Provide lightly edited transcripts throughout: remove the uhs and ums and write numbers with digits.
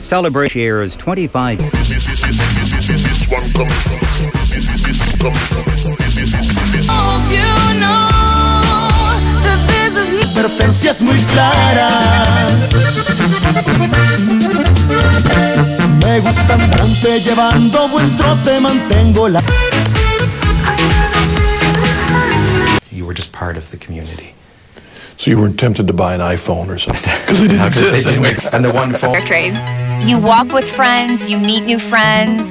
celebrate shares 25. Advertencia es muy clara. Me gusta andante llevando buen trote, mantengo la. You were just part of the community. So you weren't tempted to buy an iPhone or something? Because they didn't exist. Anyway. And the one phone. Trade. You walk with friends, you meet new friends.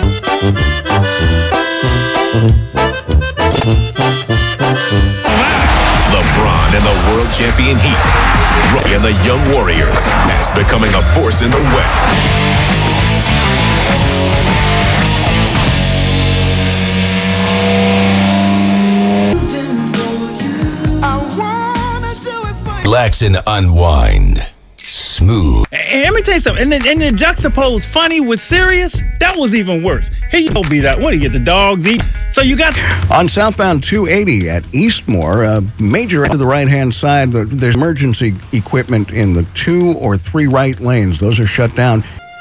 LeBron and the world champion Heat. Rocky and the Young Warriors. Past becoming a force in the West. Relax and unwind. Smooth. And let me tell you something. And then juxtapose funny with serious, that was even worse. Here you go, be that. What do you get? The dogs eat. So you got. On southbound 280 at Eastmore, major end to the right-hand side, there's emergency equipment in the 2 or 3 right lanes. Those are shut down.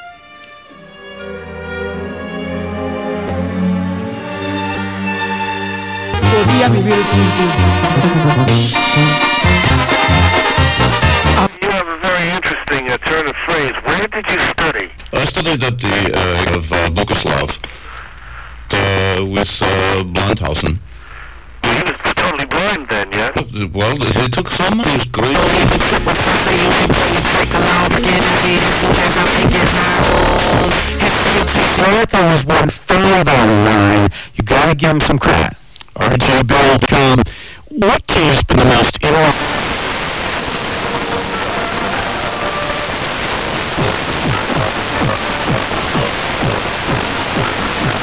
You have a very interesting turn of phrase. Where did you study? I studied at the of Boguslav with Blindhausen. He was totally blind then, yeah? Well, he took some. He was great. Marathon was one further line. You gotta give him some credit. RJ Bill, what team has been the most